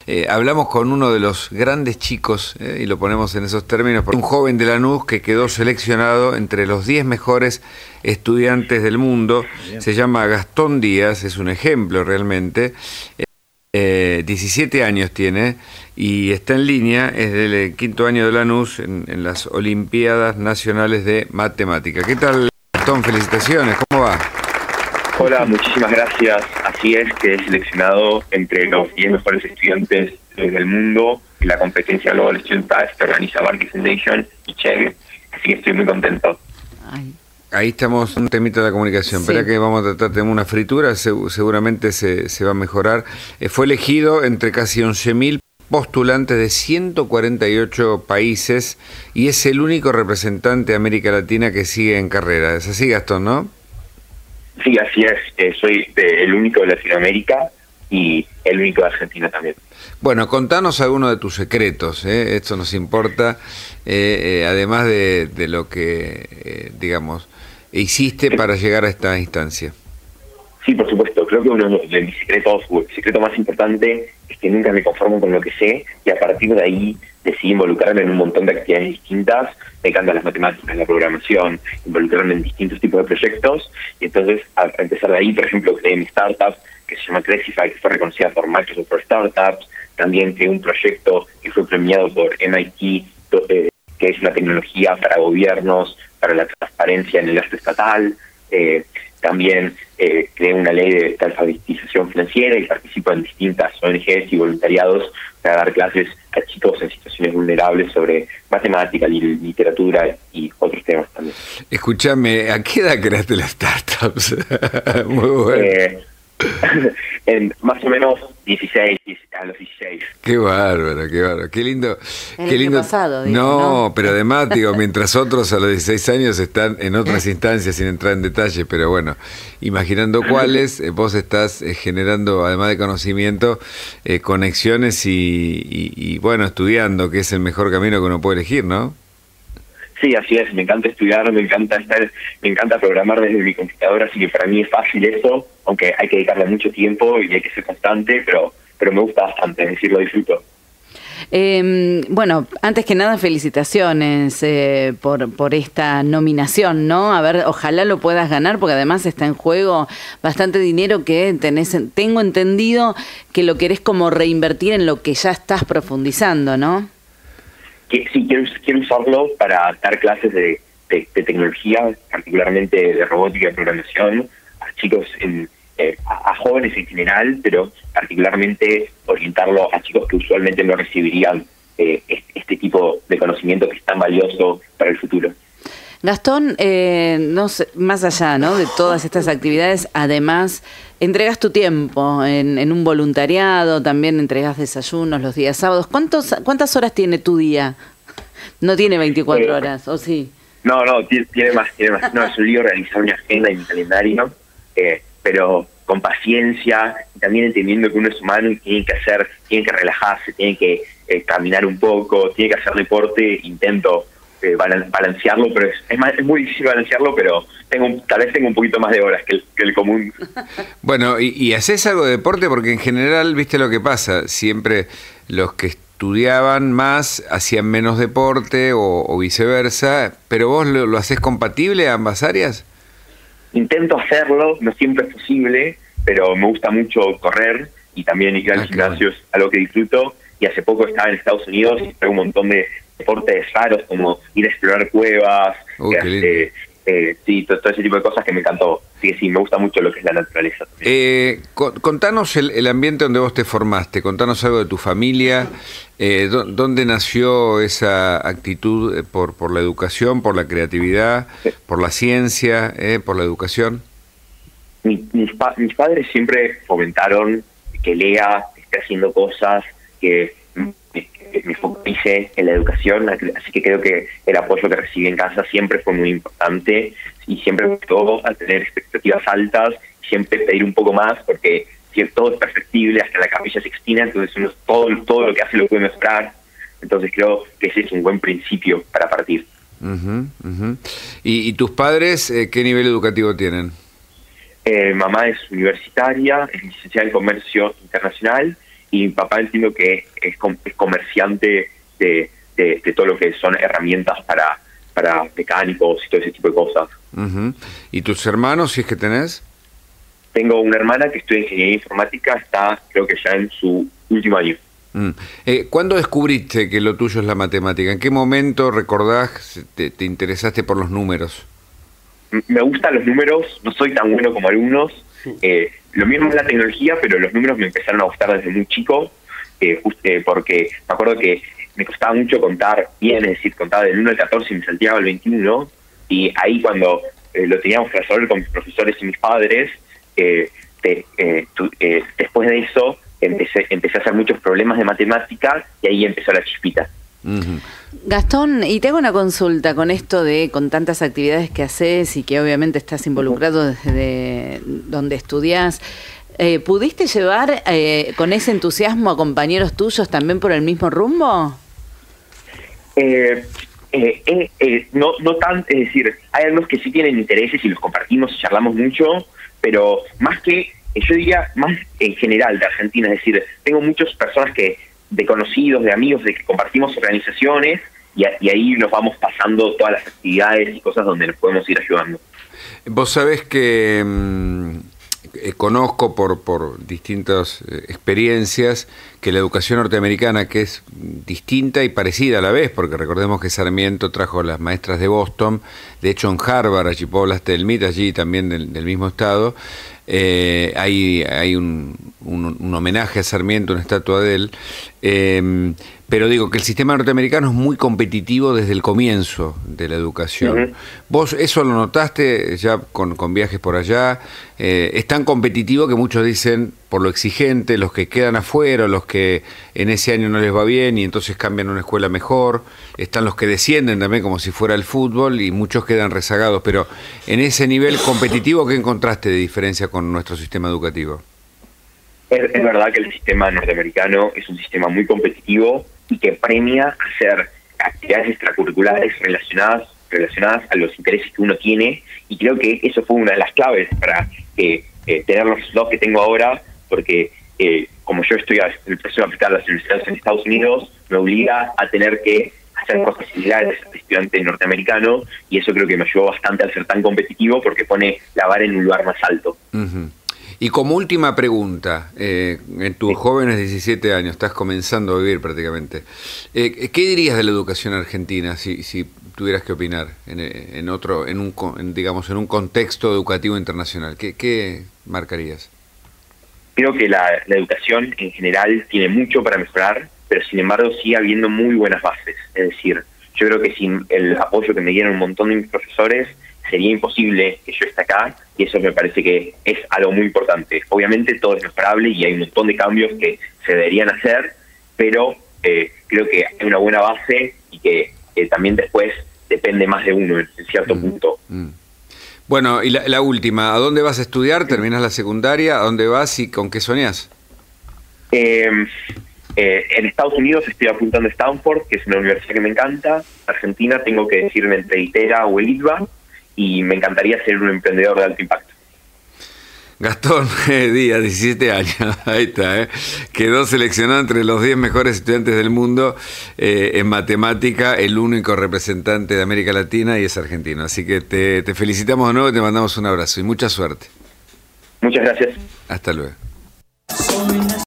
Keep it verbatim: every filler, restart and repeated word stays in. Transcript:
Eh, hablamos con uno de los grandes chicos, eh, y lo ponemos en esos términos, un joven de Lanús que quedó seleccionado entre los diez mejores estudiantes del mundo. Bien. Se llama Gastón Díaz, es un ejemplo realmente. Eh, diecisiete años tiene y está en línea, es del quinto año de Lanús en, en las Olimpiadas Nacionales de Matemática. ¿Qué tal, Gastón? Felicitaciones, ¿cómo va? Hola, muchísimas gracias. Así es, que he seleccionado entre los diez mejores estudiantes del mundo en la competencia Global Student Prize que organiza Barclays Foundation y Chegg, así que estoy muy contento. Ay. Ahí estamos, un temita de la comunicación. Sí. Espera que vamos a tratar de una fritura, se, seguramente se, se va a mejorar. Eh, fue elegido entre casi once mil postulantes de ciento cuarenta y ocho países y es el único representante de América Latina que sigue en carrera. ¿Es así, Gastón, no? Sí, así es. Eh, soy de, el único de Latinoamérica y el único de Argentina también. Bueno, contanos algunos de tus secretos, ¿eh? Esto nos importa, eh, eh, además de, de lo que, eh, digamos, hiciste para llegar a esta instancia. Sí, por supuesto. Creo que uno de mis secretos, o el secreto más importante, es que nunca me conformo con lo que sé y a partir de ahí decidí involucrarme en un montón de actividades distintas. Me encantan las matemáticas, la programación, involucrarme en distintos tipos de proyectos y entonces a empezar de ahí, por ejemplo, creé mi startup que se llama Crecify, que fue reconocida por Microsoft for Startups. También creé un proyecto que fue premiado por M I T, eh, que es una tecnología para gobiernos, para la transparencia en el gasto estatal. Eh, también eh, creé una ley de alfabetización financiera y participo en distintas O N Ges y voluntariados para dar clases a chicos en situaciones vulnerables sobre matemática, literatura y otros temas también. Escúchame, ¿a qué edad creaste las startups? Muy bueno. Eh, en más o menos dieciséis, a los dieciséis. Qué bárbaro, qué bárbaro, qué lindo. El qué lindo. Pasado, digo, no, ¿no? Pero además, digo, mientras otros a los dieciséis años están en otras instancias sin entrar en detalle, pero bueno, imaginando cuáles, eh, vos estás eh, generando, además de conocimiento, eh, conexiones y, y, y, bueno, estudiando, que es el mejor camino que uno puede elegir, ¿no? Sí, así es, me encanta estudiar, me encanta estar, me encanta programar desde mi computadora, así que para mí es fácil eso, aunque hay que dedicarle mucho tiempo y hay que ser constante, pero pero me gusta bastante, es decir, lo disfruto. Eh, bueno, antes que nada, felicitaciones eh, por, por esta nominación, ¿no? A ver, ojalá lo puedas ganar, porque además está en juego bastante dinero que tenés, tengo entendido que lo querés como reinvertir en lo que ya estás profundizando, ¿no? Que, sí, quiero, quiero usarlo para dar clases de, de, de tecnología, particularmente de robótica y programación, a chicos, en, eh, a, a jóvenes en general, pero particularmente orientarlo a chicos que usualmente no recibirían eh, este, este tipo de conocimiento que es tan valioso para el futuro. Gastón, eh, no sé, más allá, ¿no?, de todas estas actividades, además entregas tu tiempo en, en un voluntariado, también entregas desayunos los días sábados. ¿Cuántos, ¿Cuántas horas tiene tu día? No tiene veinticuatro eh, horas, ¿o sí? No, no, tiene, tiene más, tiene más. No, es un lío realizar mi agenda y mi calendario, eh, pero con paciencia, y también entendiendo que uno es humano y tiene que hacer, tiene que relajarse, tiene que eh, caminar un poco, tiene que hacer deporte, intento Eh, balancearlo, pero es, es, más, es muy difícil balancearlo, pero tengo tal vez tengo un poquito más de horas que el, que el común. Bueno, y, y haces algo de deporte porque en general, viste lo que pasa, siempre los que estudiaban más hacían menos deporte o, o viceversa, pero vos lo, lo haces compatible a ambas áreas. Intento hacerlo, no siempre es posible, pero me gusta mucho correr y también ir al ah, gimnasio, es algo que disfruto, y hace poco estaba en Estados Unidos y tengo un montón de deportes raros como ir a explorar cuevas, uh, eh, eh, sí, todo, todo ese tipo de cosas que me encantó. Sí, sí, me gusta mucho lo que es la naturaleza. Eh, contanos el, el ambiente donde vos te formaste, contanos algo de tu familia, eh, ¿dónde nació esa actitud por, por la educación, por la creatividad, sí, por la ciencia, eh, por la educación? Mi, mis, pa mis padres siempre fomentaron que lea, que esté haciendo cosas, que me focalice en la educación, así que creo que el apoyo que recibí en casa siempre fue muy importante y siempre me ayudó a tener expectativas altas y siempre pedir un poco más, porque si todo es perfectible, hasta la Capilla Sixtina, entonces uno todo, todo lo que hace lo puede mostrar, entonces creo que ese es un buen principio para partir. Uh-huh, uh-huh. ¿Y, ¿Y tus padres eh, qué nivel educativo tienen? Eh, mamá es universitaria, es licenciada en Comercio Internacional, y mi papá entiendo que es, com- es comerciante de, de, de todo lo que son herramientas para, para mecánicos y todo ese tipo de cosas. Uh-huh. ¿Y tus hermanos, si es que tenés? Tengo una hermana que estudia ingeniería informática, está creo que ya en su último año. Mm. Eh, ¿Cuándo descubriste que lo tuyo es la matemática? ¿En qué momento recordás, te, te interesaste por los números? M- Me gustan los números, no soy tan bueno como algunos. Eh, lo mismo es la tecnología, pero los números me empezaron a gustar desde muy chico, eh, just, eh, porque me acuerdo que me costaba mucho contar bien, es decir, contaba del uno al catorce y me salteaba el veintiuno, y ahí cuando eh, lo teníamos que resolver con mis profesores y mis padres, eh, te, eh, tu, eh, después de eso empecé, empecé a hacer muchos problemas de matemática y ahí empezó la chispita. Uh-huh. Gastón, y te hago una consulta con esto de, con tantas actividades que haces y que obviamente estás involucrado desde donde estudias, eh, ¿pudiste llevar eh, con ese entusiasmo a compañeros tuyos también por el mismo rumbo? Eh, eh, eh, eh, no, no tan, es decir, hay algunos que sí tienen intereses y los compartimos y charlamos mucho, pero más que, yo diría, más en general de Argentina, es decir, tengo muchas personas que de conocidos, de amigos, de que compartimos organizaciones y, a, y ahí nos vamos pasando todas las actividades y cosas donde nos podemos ir ayudando. Vos sabés que mmm, eh, conozco por, por distintas eh, experiencias que la educación norteamericana, que es distinta y parecida a la vez, porque recordemos que Sarmiento trajo las maestras de Boston, de hecho en Harvard, allí vos hablaste del M I T, allí también del, del mismo estado, eh, hay, hay un, un, un homenaje a Sarmiento, una estatua de él, eh, pero digo que el sistema norteamericano es muy competitivo desde el comienzo de la educación. Uh-huh. ¿Vos eso lo notaste ya con, con viajes por allá? Eh, es tan competitivo que muchos dicen, por lo exigente, los que quedan afuera, los que en ese año no les va bien y entonces cambian a una escuela mejor, están los que descienden también como si fuera el fútbol y muchos quedan rezagados, pero en ese nivel competitivo, ¿qué encontraste de diferencia con nuestro sistema educativo? Es, es verdad que el sistema norteamericano es un sistema muy competitivo y que premia hacer actividades extracurriculares relacionadas relacionadas a los intereses que uno tiene, y creo que eso fue una de las claves para eh, eh, tener los resultados que tengo ahora, porque eh, como yo estoy en el proceso de aplicar a las universidades en Estados Unidos, me obliga a tener que hacer cosas similares al estudiante norteamericano, y eso creo que me ayudó bastante al ser tan competitivo, porque pone la vara en un lugar más alto. Uh-huh. Y como última pregunta, eh, en tus sí. jóvenes diecisiete años, estás comenzando a vivir prácticamente, eh, ¿qué dirías de la educación argentina si, si tuvieras que opinar en, en otro, en un, en, digamos, en un contexto educativo internacional? ¿Qué, qué marcarías? Creo que la, la educación en general tiene mucho para mejorar, pero sin embargo sigue habiendo muy buenas bases. Es decir, yo creo que sin el apoyo que me dieron un montón de mis profesores, sería imposible que yo esté acá, y eso me parece que es algo muy importante. Obviamente todo es mejorable y hay un montón de cambios que se deberían hacer, pero eh, creo que hay una buena base y que eh, también después depende más de uno en cierto mm. punto. Mm. Bueno, y la, la última, ¿a dónde vas a estudiar? ¿Terminas la secundaria? ¿A dónde vas y con qué soñás? Eh, eh, en Estados Unidos estoy apuntando a Stanford, que es una universidad que me encanta. Argentina tengo que decirme entre ITERA o el I T B A, y me encantaría ser un emprendedor de alto impacto. Gastón Díaz, diecisiete años, ahí está, ¿eh? Quedó seleccionado entre los diez mejores estudiantes del mundo eh, en matemática, el único representante de América Latina, y es argentino. Así que te, te felicitamos de nuevo y te mandamos un abrazo y mucha suerte. Muchas gracias. Hasta luego.